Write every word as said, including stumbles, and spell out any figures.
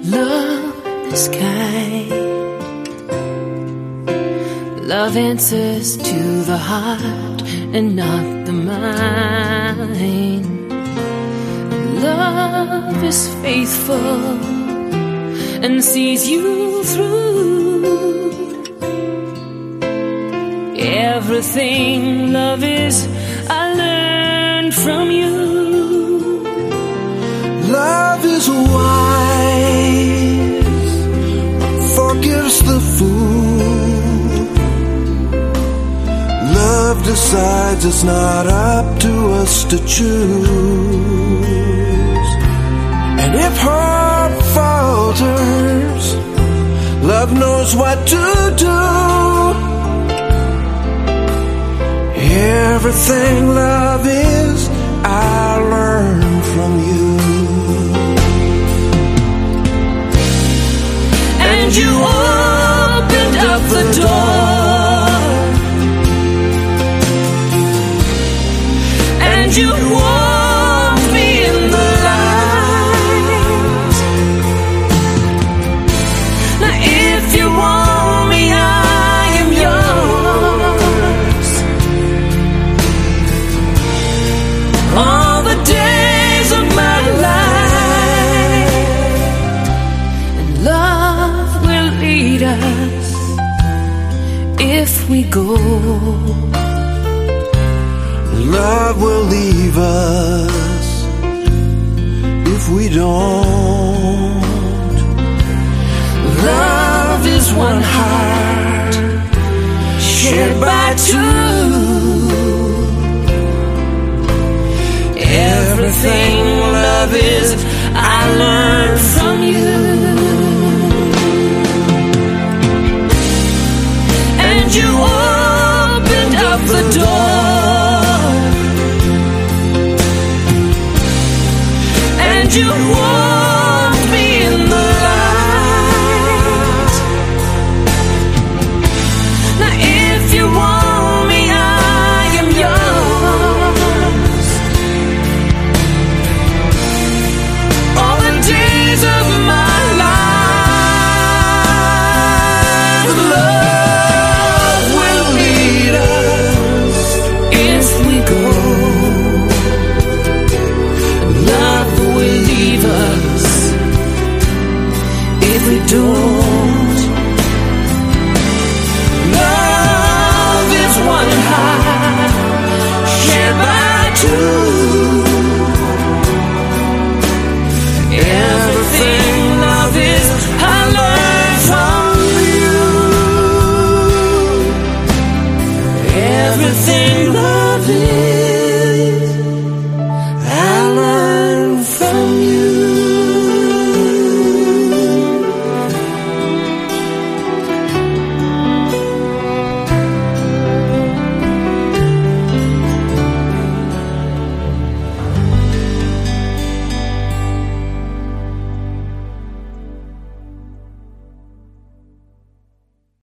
Love is kind. Love answers to the heart and not the mind. Love is faithful and sees you through. Everything love is, I learned from you. Love is wise, forgives the fool. Love decides it's not up to us to choose. And if heart falters, love knows what to do. Everything love is, I learned from you. And you opened up the door, and you warmed me in the light. Now if you want me, I am yours. All the days of my life, and love will lead us if we go. Love will leave us if we don't. Love is one heart shared by two. Everything love is, I learned from you. And you opened up the door, and you warmed me in the light. Now if you want me, I am yours. All the days of my life, love will lead us if we go. Love will leave us if we don't. Love is one heart shared by two. Everything love is, I learned from you. Everything love is.